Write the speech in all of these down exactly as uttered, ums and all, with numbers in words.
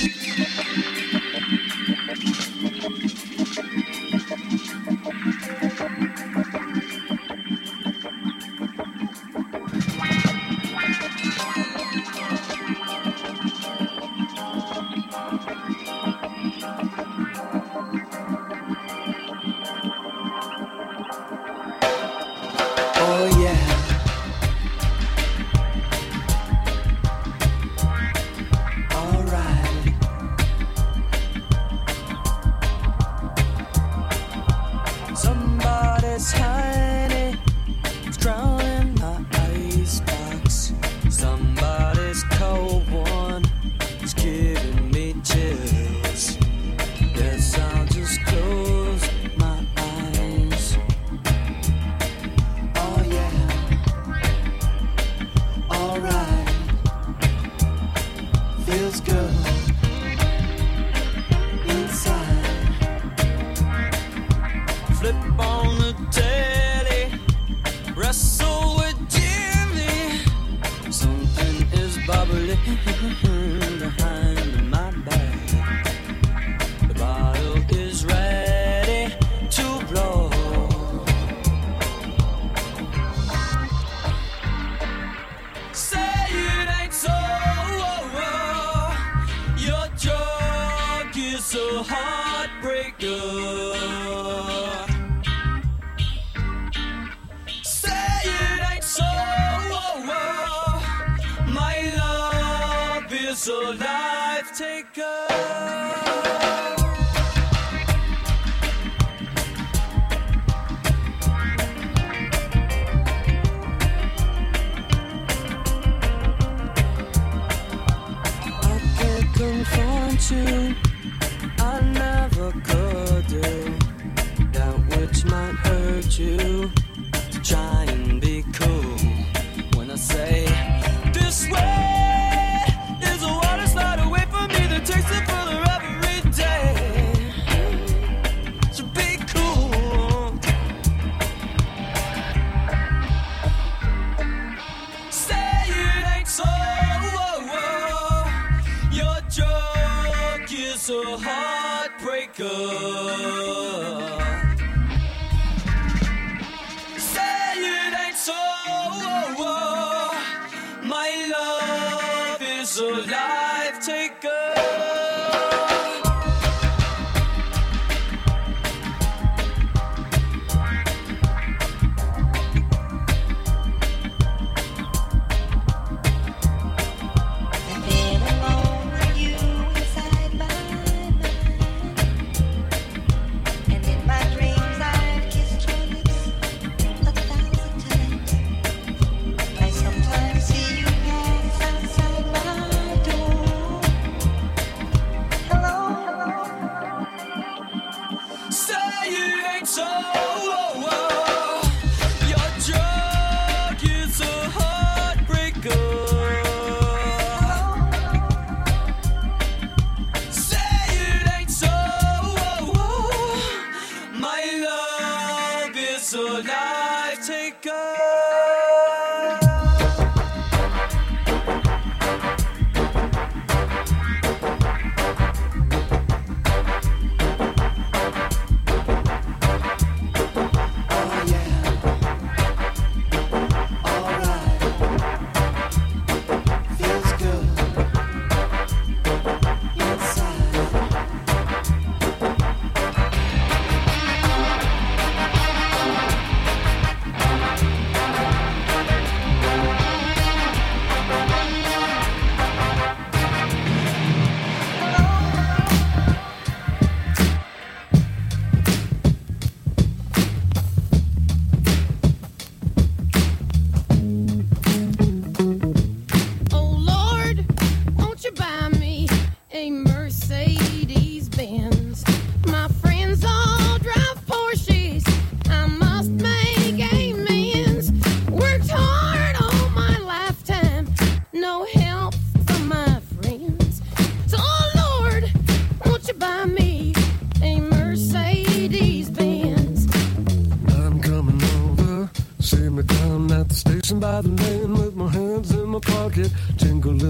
by the lane with my hands in my pocket, jingling away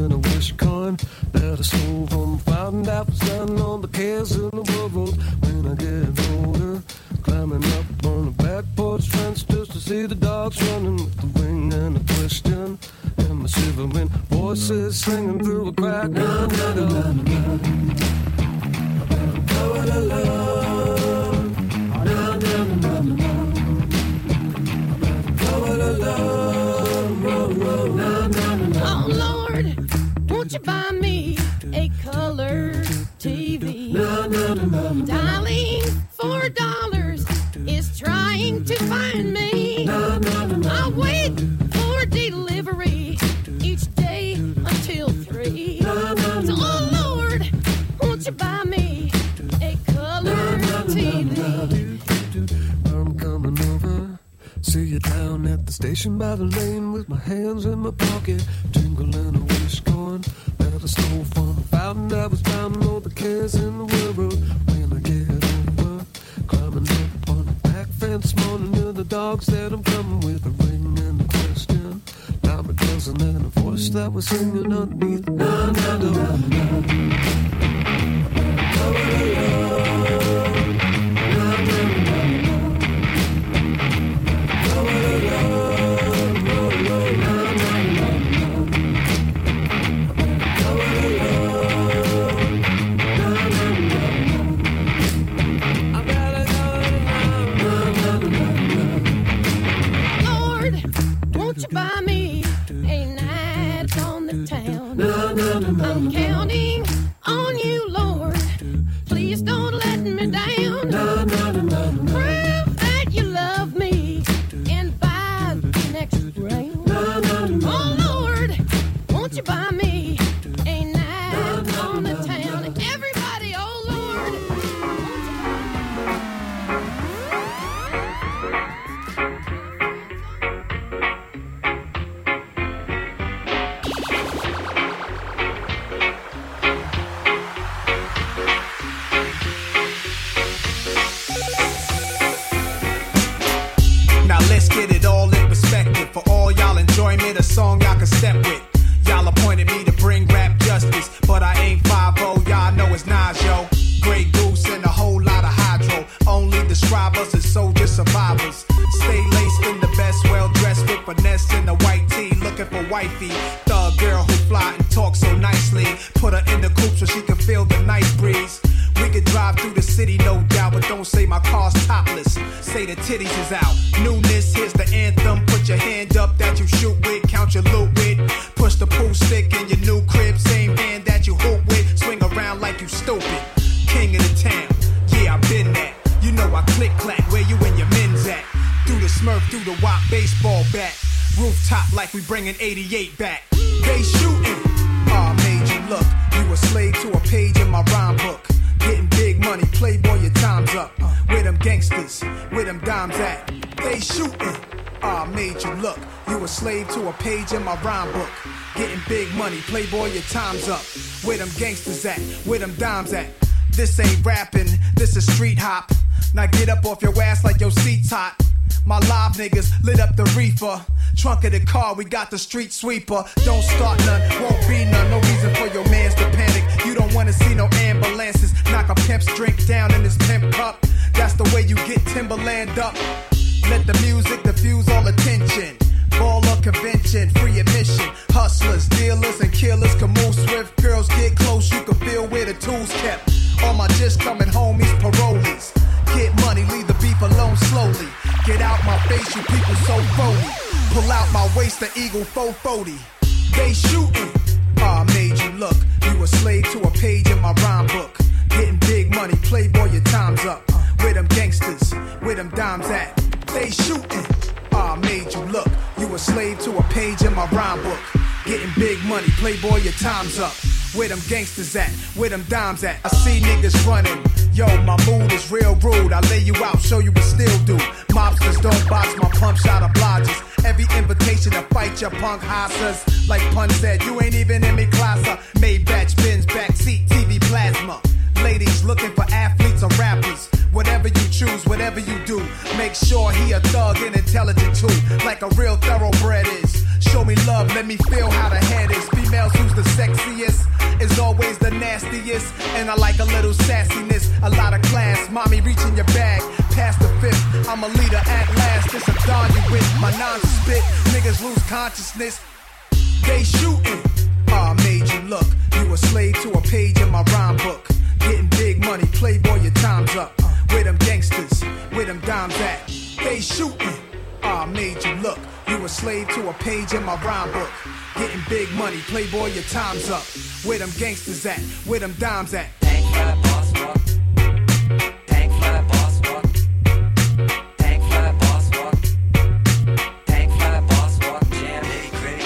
wish coin that I stole from a fountain that was down on the cares in the world. When I get older, climbing up on the back porch fence just to see the dogs running with the ring and a question. And my shivering voices singing through a crack. Na, na, na, na, na. Go it alone. Na, na, na, na, na. Go it alone. Na, na, na, na. Oh, Lord, won't you buy me a color T V? Na, na, na, na, na. Darling, four dollars is trying to find me. Na, na, na, na. I'll wait for delivery each day until three. Na, na, na, so, oh Lord, won't you buy me a color T V? I'm coming over. See you down at the station by the lane with my hands in my pocket, jingling a wish coin that I stole from a fountain that was down on the cares in the world. When I get over, climbing up on the back fence, moaning to the dogs that I'm coming with a ring and a question. Now a cousin and a voice that was singing underneath. Na na na na na. Go it alone. Na na na na. Buy me a night on the town. I'm counting on you, Lord. Please don't let me down. Prove that you love me and buy the next round. Oh, Lord, won't you buy me a night on the town? Everybody, oh, Lord, won't you enjoyment, a song y'all can step with. Y'all appointed me to bring rap justice, but I ain't five oh, y'all know it's Nas, yo. Grey Goose and a whole lot of hydro. Only describe us as soldier survivors. Stay laced in the best, well dressed with finesse in the white tee, looking for wifey. Thug girl who fly and talk so nicely. Put her in the coupe so she can feel the night breeze. We could drive through the city, no doubt, but don't say my car's topless. Say the titties is out. Newness, here's the anthem. Put your hand up that you shoot with, count your loot with. Push the pool stick in your new crib, same hand that you hoop with. Swing around like you stupid. King of the town, yeah, I been that. You know I click clack, where you and your men's at. Through the Smurf, through the Wop baseball bat. Rooftop like we bringing eighty-eight back. They shooting, aw, oh, made you look. You a slave to a page in my rhyme book. Getting big money, playboy, your time's up. Where them gangsters, where them dimes at? They shooting, ah, made you look. You a slave to a page in my rhyme book. Getting big money, playboy, your time's up. Where them gangsters at? Where them dimes at? This ain't rapping, this is street hop. Now get up off your ass like your seat's hot. My live niggas lit up the reefer. Trunk of the car, we got the street sweeper. Don't start none, won't be none. No reason for your mans to panic. You don't wanna see no ambulances. Knock a pimp's drink down in his pimp cup. That's the way you get Timberland up. Let the music diffuse all attention. Baller convention, free admission. Hustlers, dealers, and killers can move swift. Girls get close, you can feel where the tools kept. All my just coming homies, parolees. Get money, leave the beef alone slowly. Get out my face, you people so phony. Pull out my waist, the eagle four forty. They shooting, ah, made you look. You a slave to a page in my rhyme book. Getting big money, playboy, your time's up. Where them gangsters, where them dimes at? They shooting, ah, made you look. You a slave to a page in my rhyme book. Getting big money, playboy, your time's up. Where them gangsters at? Where them dimes at? I see niggas running. Yo, my mood is real rude. I lay you out, show you what still do. Mobsters don't box my pump shot obliges. Every invitation to fight your punk hosses. Like Pun said, you ain't even in me class. Maybach, Benz, backseat, T V plasma. Ladies looking for athletes or rappers. Whatever you choose, whatever you do, make sure he a thug and intelligent too. Like a real thoroughbred is. Show me love, let me feel how the head is. Females who's the sex classiest is always the nastiest. And I like a little sassiness, a lot of class. Mommy, reach in your bag, past the fifth. I'm a leader at last. This a dawn you with my non-spit. Niggas lose consciousness. They shooting. I made you look. You a slave to a page in my rhyme book. Getting big money, playboy, your time's up. Where them gangsters, where them dimes at? They shooting. I made you look. You a slave to a page in my rhyme book. Getting big money, playboy, your time's up. Where them gangsters at? Where them dimes at? Tank fly, boss walk. Tank fly, boss walk. Tank fly, boss walk. Tank fly, boss walk. Jam nitty gritty.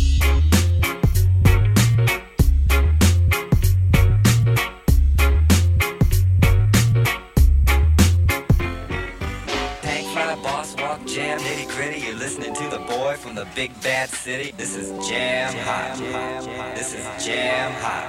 Tank fly, boss walk. Jam nitty gritty. You're listening to the boy from the big bad city. This is Jam Hot. This is Jam Hot.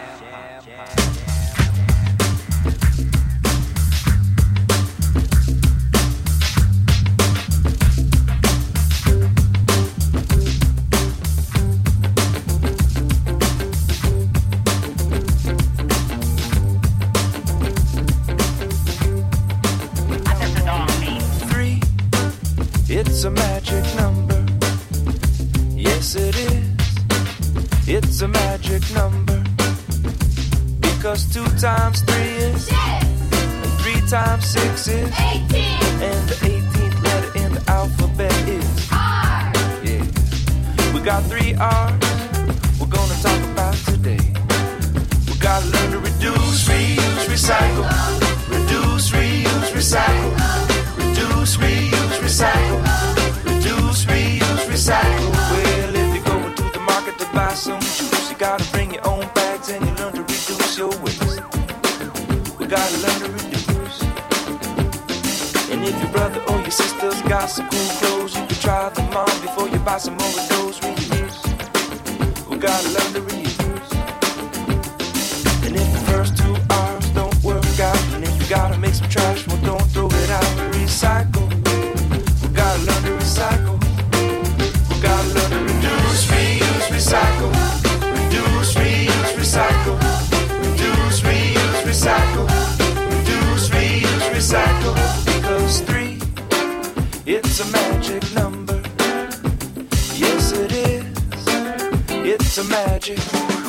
Three, it's a magic number. Yes, it is. It's a magic number. Because two times three is six. And three times six is eighteen. And the eighteenth letter in the alphabet is R. Yeah. We got three R's we're gonna talk about today. We gotta learn to reduce, reuse, recycle. Reduce, reuse, recycle. Reduce, reuse, recycle. Reduce, reuse, recycle. Well, if you go into the market to buy some juice, you gotta bring your own bags and you learn to reduce your waste. We gotta learn to reduce. And if your brother or your sister's got some cool clothes, you can try them on before you buy some more of those. Reuse. We gotta learn to reuse. And if the first two R's don't work out, and if you gotta make some trash, well, don't throw it out. Recycle. We gotta learn to recycle. We gotta learn to reduce, reuse, recycle. Reduce, reuse, recycle. Reduce, reuse, recycle. Reduce, reuse, recycle. Because three, it's a magic number. Yes, it is. It's a magic.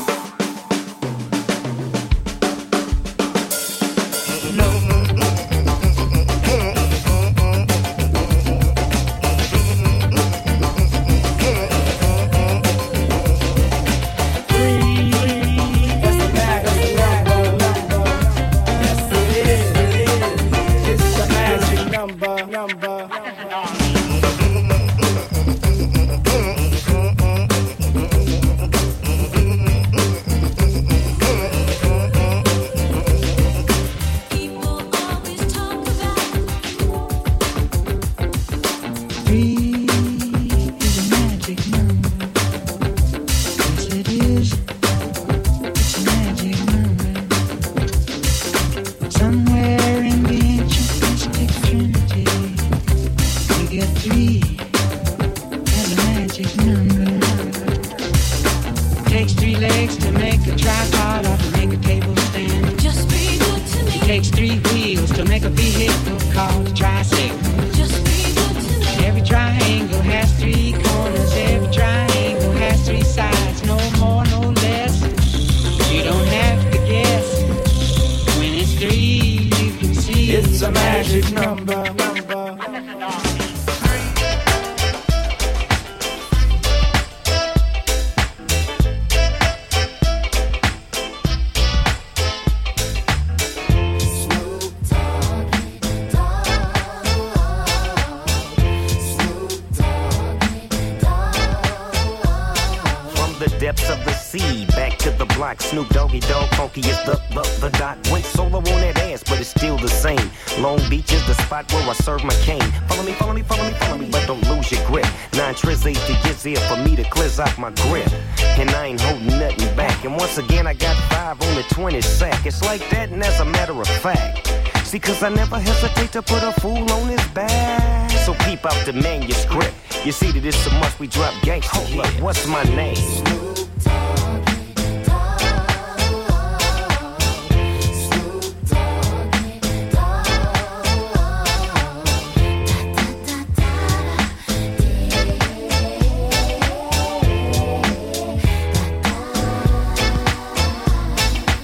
depths of the sea. Back to the block, Snoop Doggy Dogg, funky is the, the, the dot. Went solo on that ass, but it's still the same. Long Beach is the spot where I serve my cane. Follow me, follow me, follow me, follow me, but don't lose your grip. Nine tris eight to get here for me to clear out my grip. And I ain't holding nothing back. And once again, I got five on the twenty sack. It's like that, and as a matter of fact. See, cause I never hesitate to put a fool on his back. So peep out the manuscript. You see that it's a must we drop gangsta. Hold up, what's my name? Snoop Doggy Dogg.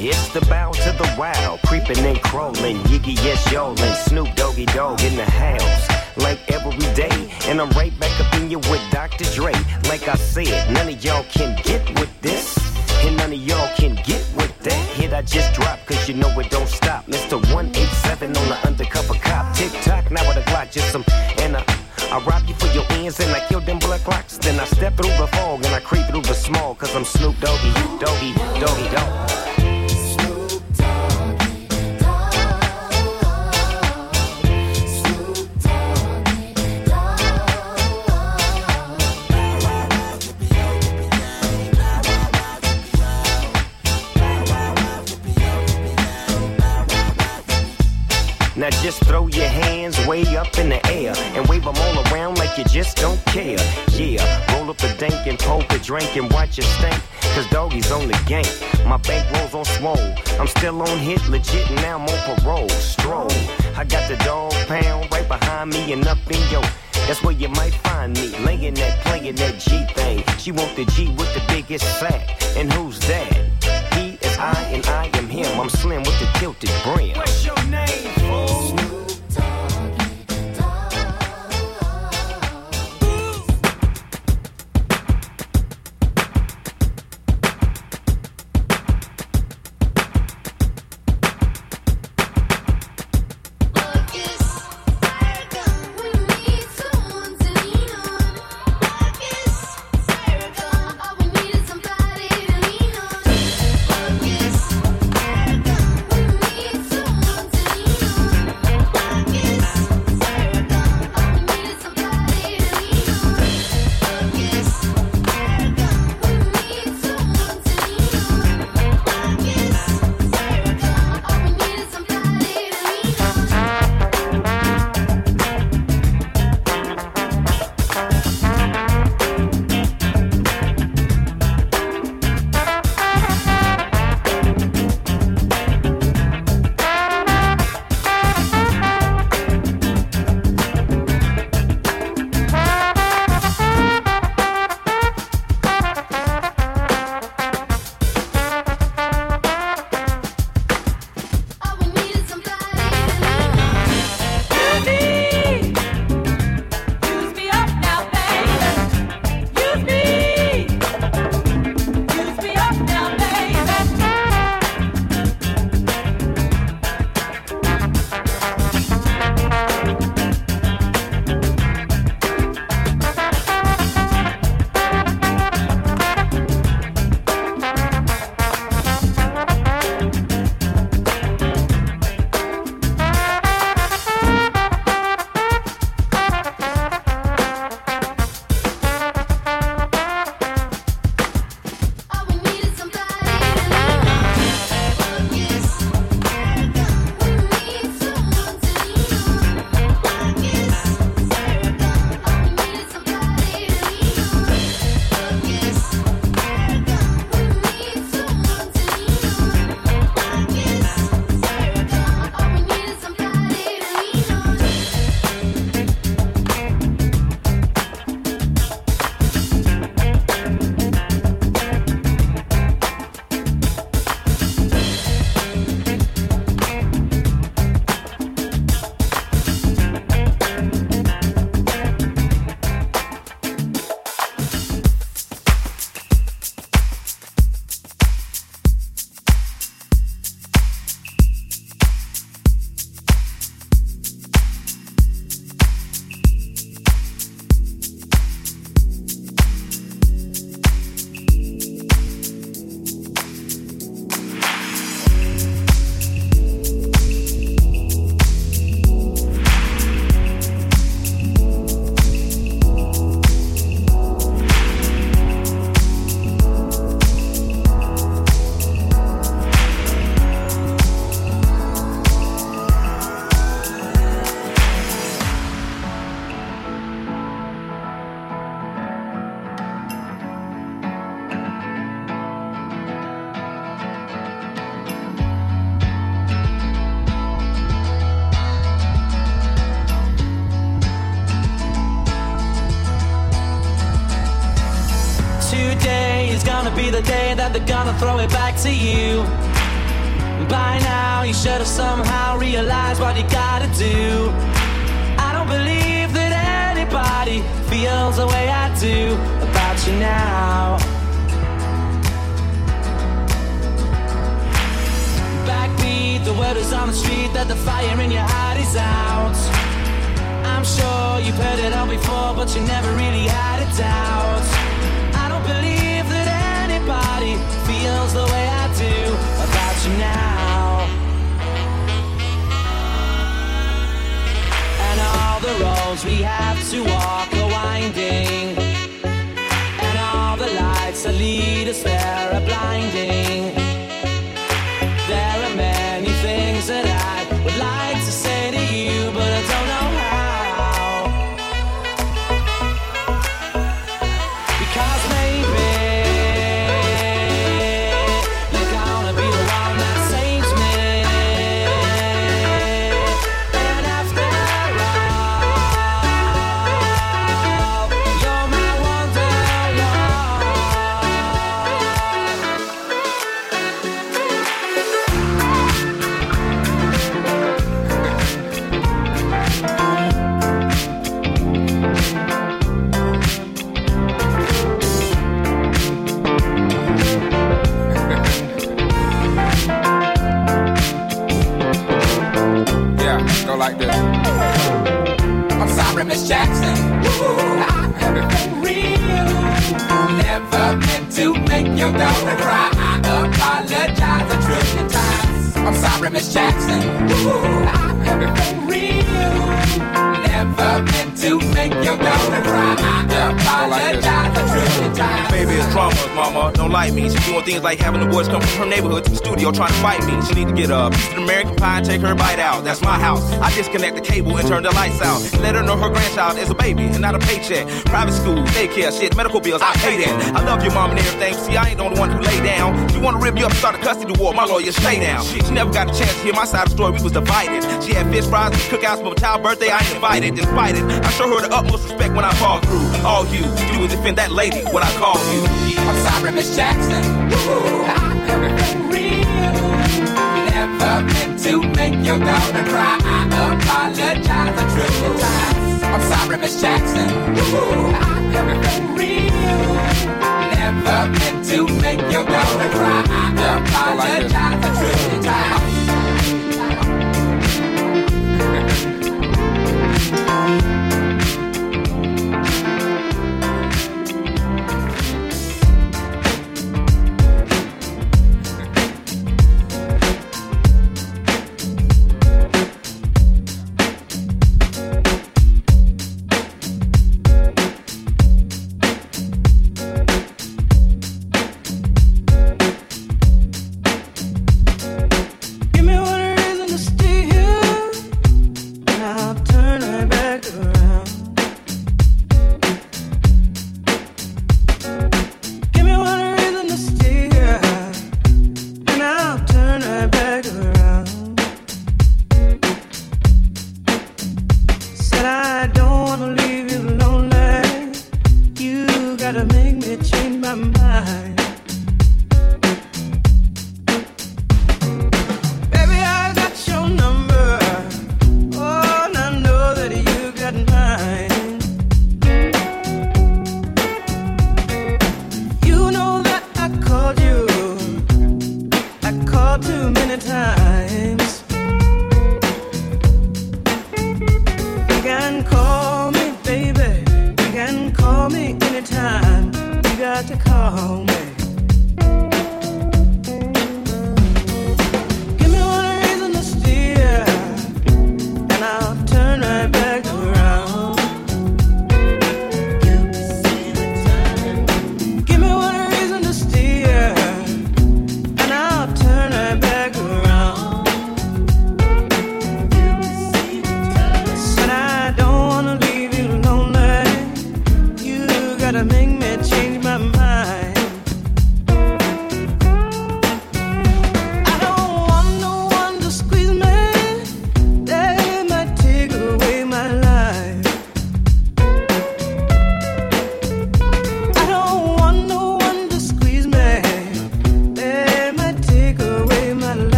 It's the bow to the wild, creeping and crawling, Yiggy yes y'all, and Snoop Doggy Dogg in the house. Like every day, and I'm right back up in you with Doctor Dre. Like I said, none of y'all can get with this, and none of y'all can get with that hit I just dropped, cause you know it don't stop. Mister one eighty-seven on the undercover cop. Tick-tock, now with a Glock, just some, and uh, I rob you for your ends and I kill them blood clocks. Then I step through the fog and I creep through the small, cause I'm Snoop Doggy, Doggy, Doggy Dogg. Now just throw your hands way up in the air and wave them all around like you just don't care. Yeah, roll up the dank and poke a drink and watch it stink, cause Doggy's on the gang. My bankrolls on swole, I'm still on hit legit and now I'm on parole. Stroll, I got the dog pound right behind me and up in yo. That's where you might find me, laying that, playing that G thing. She want the G with the biggest sack, and who's that? He is I and I am him. I'm slim with the tilted brim. What's your name, fool? Today is gonna be the day that they're gonna throw it back to you. By now you should have somehow realized what you gotta do. I don't believe that anybody feels the way I do about you now. Backbeat, the word is on the street that the fire in your heart is out. I'm sure you've heard it all before, but you never really had a doubt. I don't believe that anybody feels the way I do about you now. And all the roads we have to walk are winding, and all the lights that lead us there are blinding. There are many things that I would like to say to you, but I don't know how. Because maybe you're gonna be the one that saves me. And after all, you're my Go like this. I'm sorry, Miss Jackson. Ooh, I am for real. Never meant to make your daughter cry. I apologize a trillion times. I'm sorry, Miss Jackson. Ooh, I am for real. Never meant to make your daughter cry. I apologize a trillion times. Baby, it's drama, mama, don't like me. She doing things like having the boys come from her neighborhood to the studio trying to fight me. She need to get a piece of American pie and take her bite out. That's my house. I disconnect the cable and turn the lights out. And let her know her grandchild is a baby and not a paycheck. Private school, daycare, shit, medical bills, I pay that. I love your mom and everything. See, I ain't the only one who lay down. She wanna rip you up and start a custody war. My lawyer, stay down. She never got a chance to hear my side of the story. We was divided. She had fish fries and cookouts for my child's birthday. I ain't invited, despite it. I show her the utmost respect when I fall through. All you, you would defend that lady when I call you. I'm sorry, Miss Jackson. Ooh, I am for real. Never meant to make your daughter cry. I apologize a trillion times. I'm sorry, Miss Jackson. Ooh, I am for real. Never meant to make your daughter cry. I apologize a trillion times.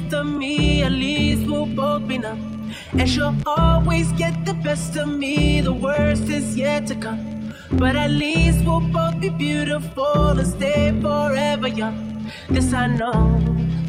death of me, at least we'll both be numb. And she'll always get the best of me, the worst is yet to come. But at least we'll both be beautiful and stay forever young. This I know,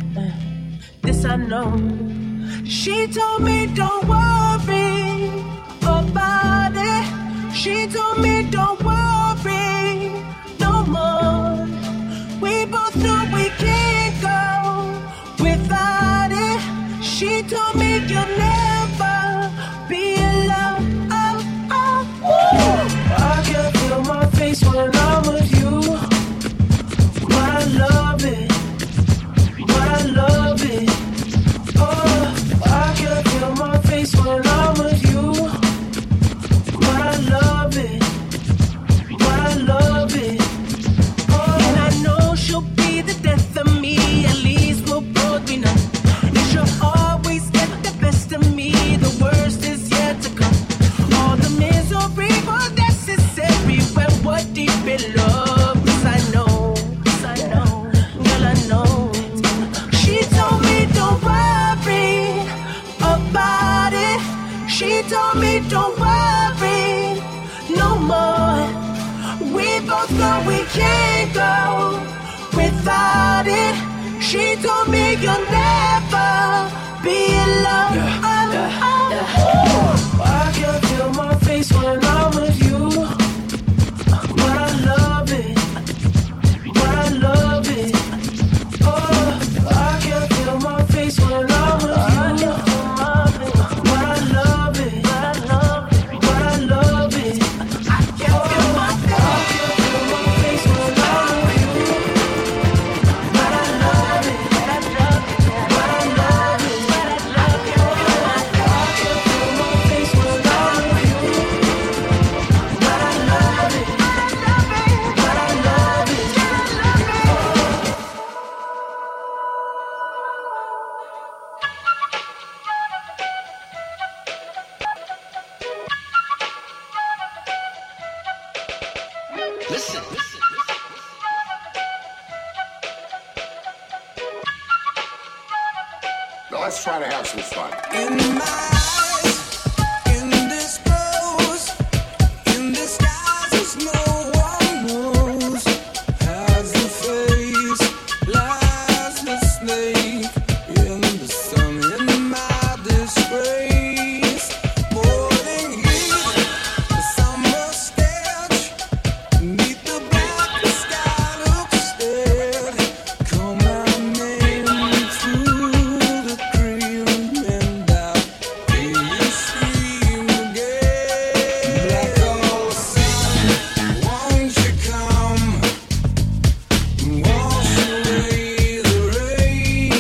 this I know. She told me don't worry about it. She told me don't worry no more. We both know we can't go without it. She told me you'll never be alone. Oh, oh, oh. I can feel my face when I'm with you. But I love it, but I love it. Oh, I can feel my face when I'm with you. But I love it, but I love it. Oh, and I know she'll be the death of me, at least we'll both be numb. And she'll always get the best of me, the worst is yet to come. All the misery was necessary when we're deep in love. Yes, I know, yes, I know, girl, I know. She told me don't worry about it. She told me don't worry no more. We both know we can't go without it. She told me you'll never be alone. Yeah, yeah, yeah. I can feel my face when I'm with you. But I love it, but I love it. Oh, I can feel my face when I'm with you. But I love it, but I love it, but I love it. I can feel my face when I'm with you. But I love it, but I love it, but I love it, but I love it. I can feel my face when I'm with you. But I love it, but I love it, but I love it, but I love it. Listen, listen, Now let's try to have some fun. In my eyes, in this rose, in disguises no one knows, has the face, lies the snake in the sun. In my disgrace, boiling heat, the summer sketch, beneath the black, the sky looks dead. Call my name through the cream and out. Hear you scream again. Black hole sun, won't you come and wash away the rain?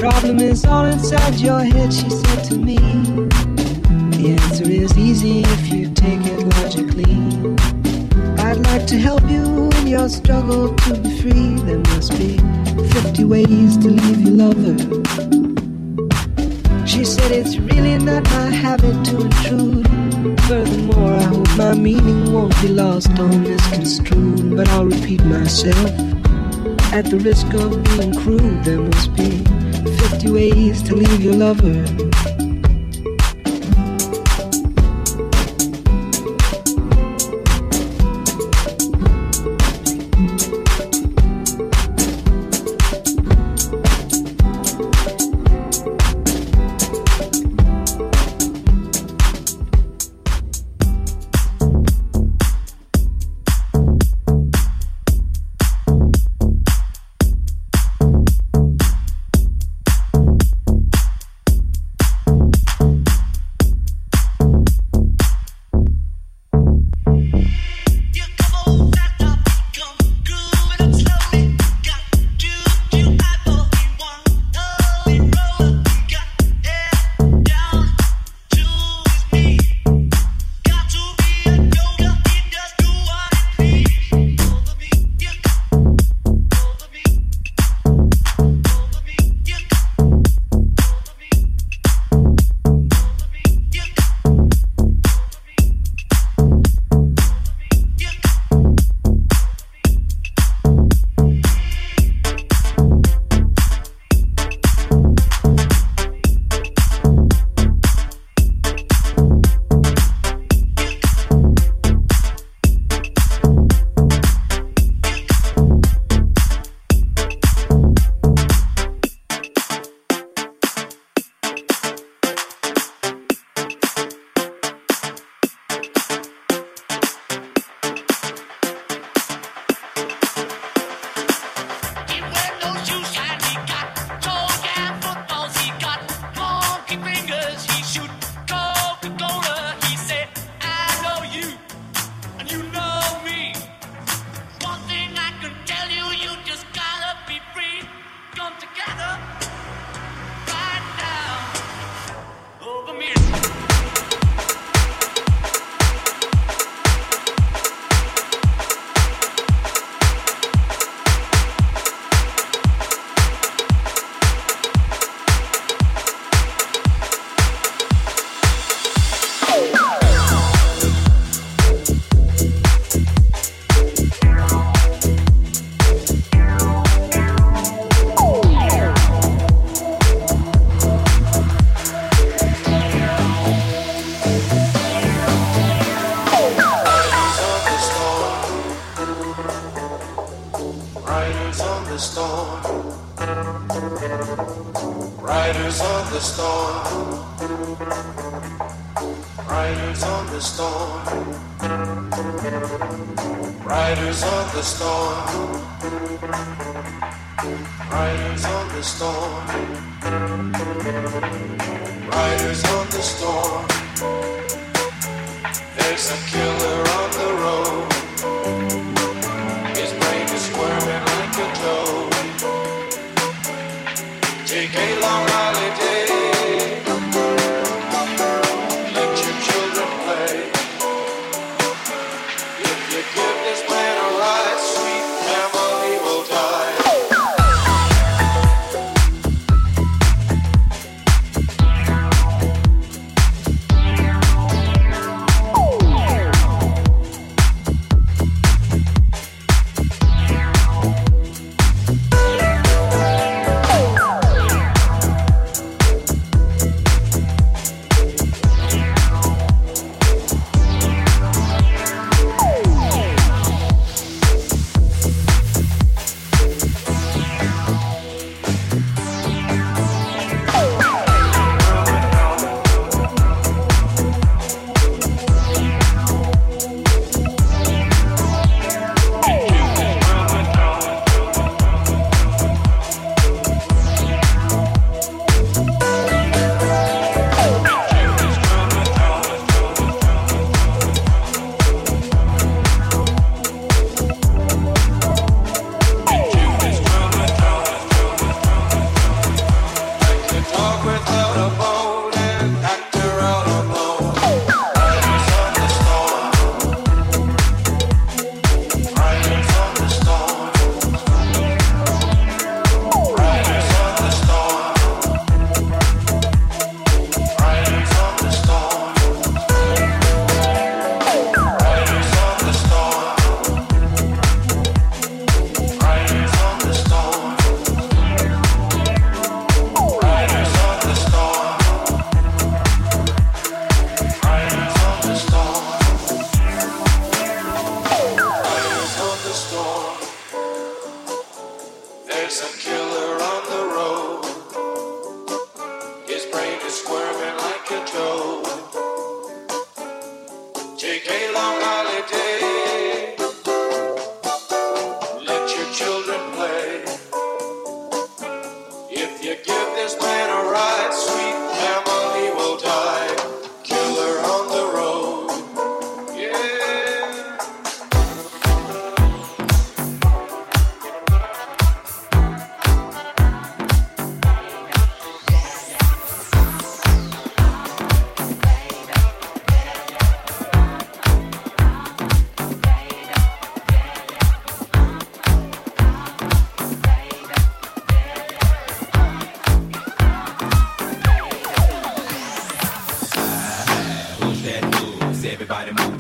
problem is all inside your head, she said to me. The answer is easy if you take it logically. I'd like to help you in your struggle to be free. There must be fifty ways to leave your lover. She said it's really not my habit to intrude. Furthermore, I hope my meaning won't be lost or misconstrued. But I'll repeat myself. At the risk of being crude, there must be fifty ways to leave your lover.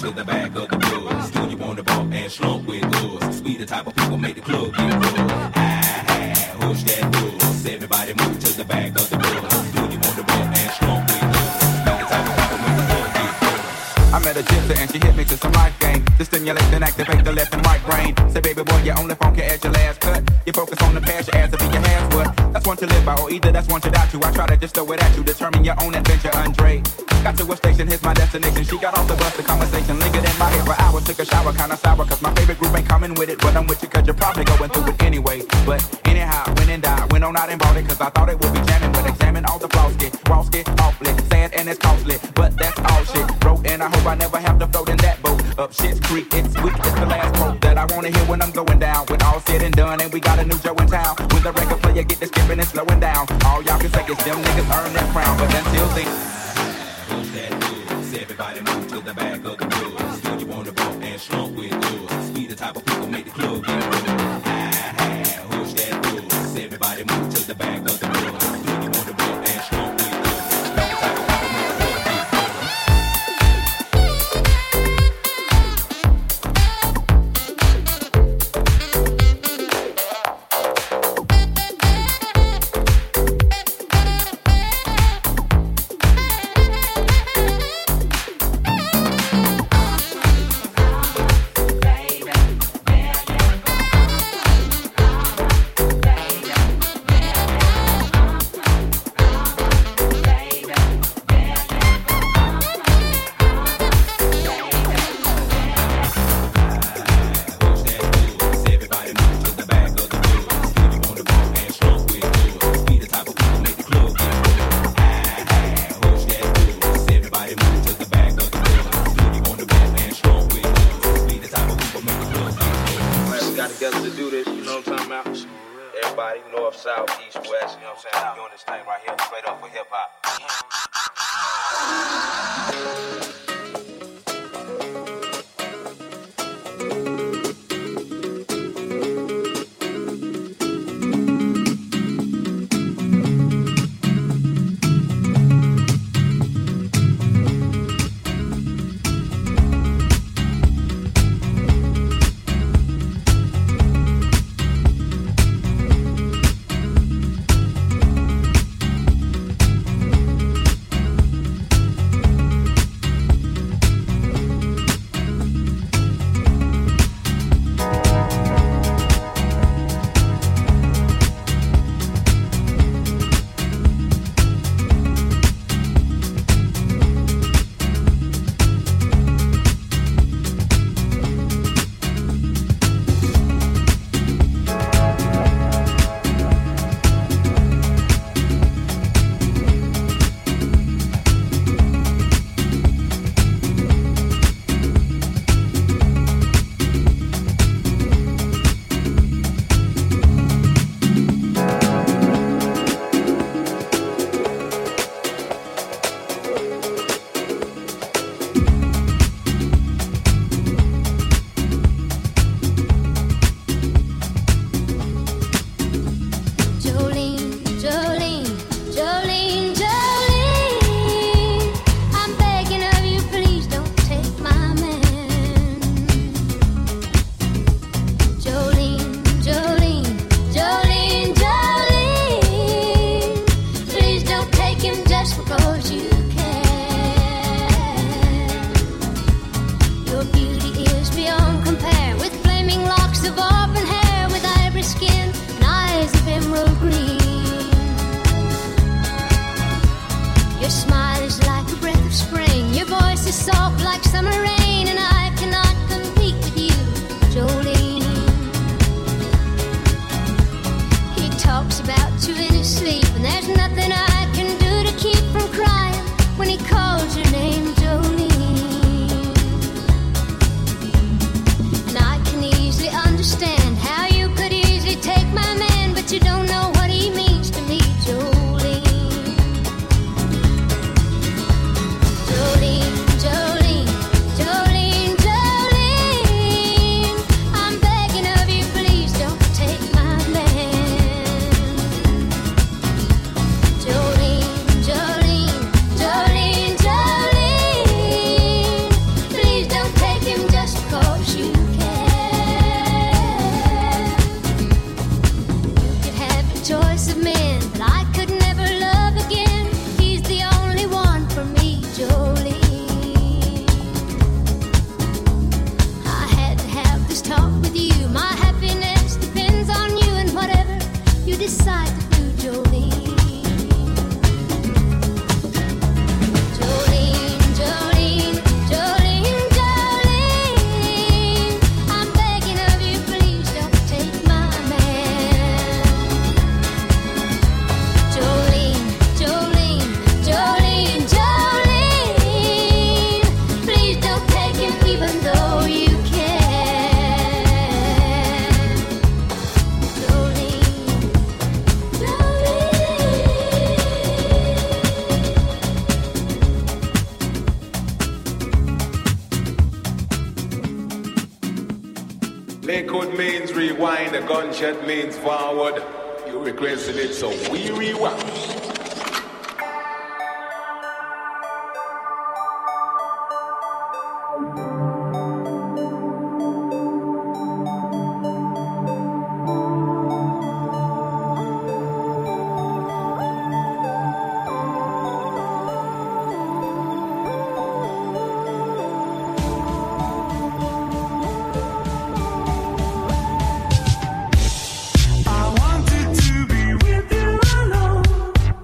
to the back of the bus. Do you want to bump and slump with us? We the type of people make the club get rough. Ah, ah, push that bus. Everybody move to the back of the bus. Do you want to bump and slump with us? We the type of people make the club get rough. I met a gypsy and she hit me to some life game. To stimulate and activate the left and right brain. Say, baby boy, you only funky at your last cut. You focus on the past, your ass to be your hands what? That's one to live by, or either that's one to die to. I try to just throw it at you, determine your own adventure, Andre. Got to a station, here's my destination. She got off the bus, the conversation lingered in my head for hours. Took a shower, kinda sour, cause my favorite group ain't coming with it. But I'm with you, cause you're probably going through it anyway. But anyhow, when and die, went on out and bought it, cause I thought it would be jamming. But examine all the flaws, get walls get awfully sad and it's costly. But that's all shit, broke, and I hope I never have to float in that boat. Up shit's creek, it's weak, it's the last quote that I wanna hear when I'm going down. When all said and done, and we got a new Joe in town. When the record player get to skipping and slowing down, all y'all can say is them niggas earn that crown. But until then, everybody move to the back of the bus. Do you want to bump and slump with us? We the type of people make the club get rough. Ah, ah, push that bus. Everybody move to the back of the bus. Do you want to bump and slump with us? We the type of people make the club get Jolene, Jolene, Jolene. rewind, a gunshot means forward. You requested it, so we rewind. I wanted to be with you alone.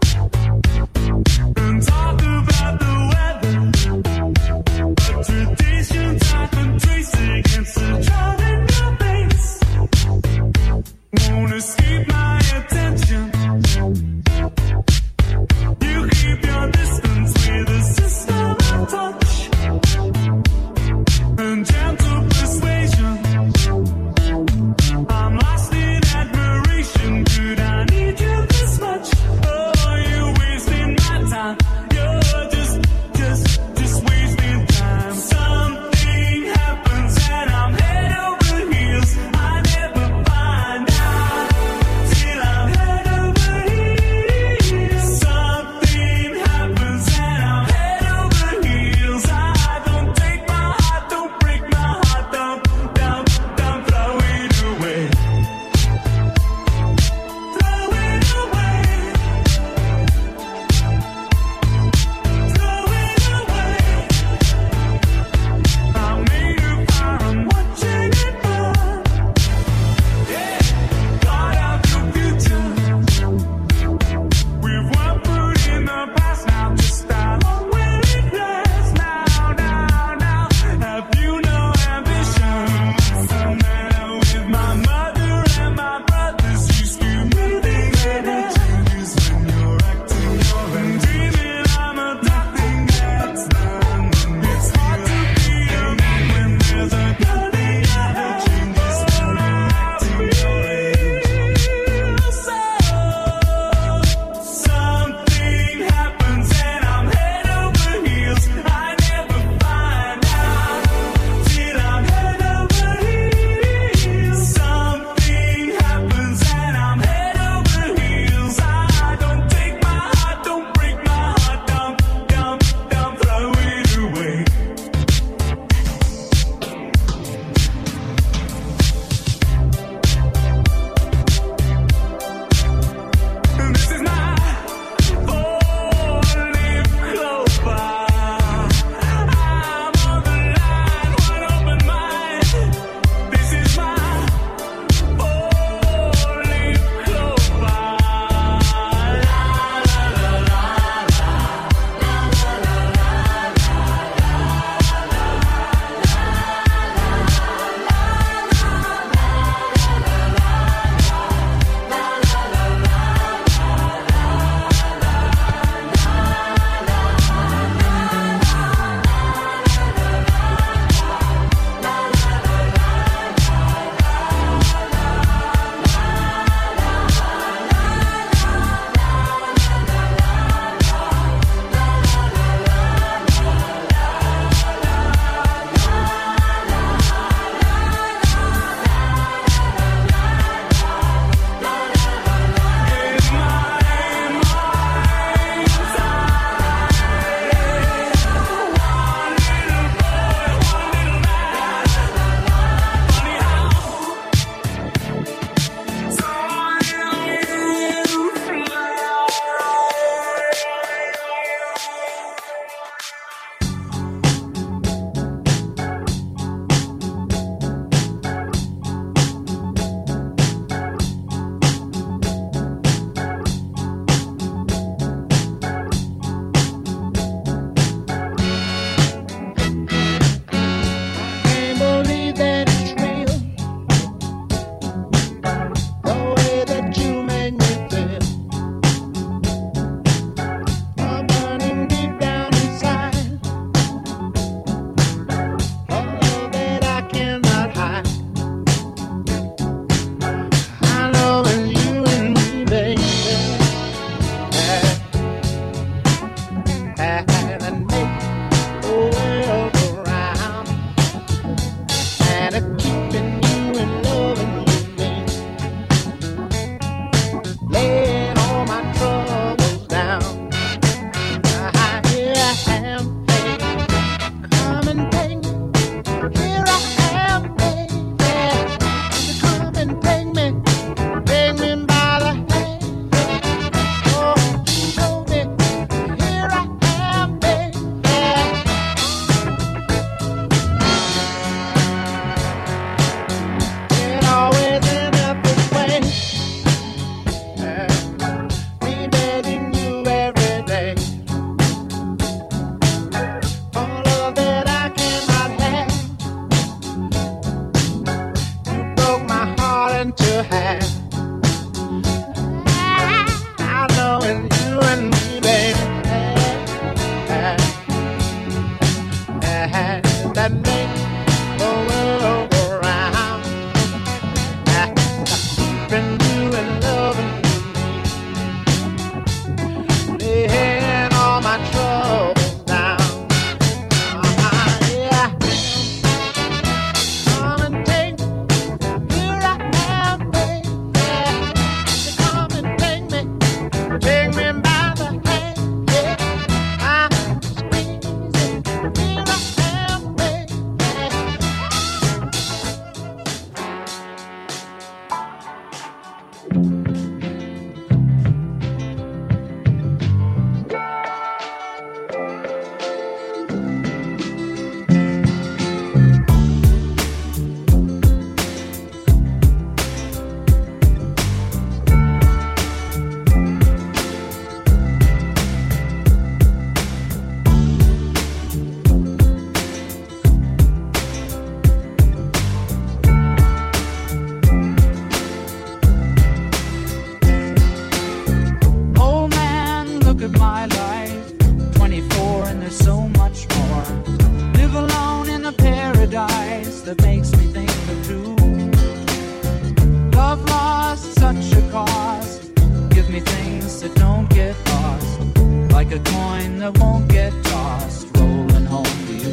look at my life, twenty-four and there's so much more. Live alone in a paradise that makes me think of two. Love lost, such a cost. Give me things that don't get lost, like a coin that won't get tossed, rolling home to you.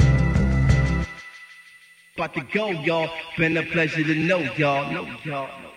About to go, y'all. Been a pleasure to know y'all. Know y'all.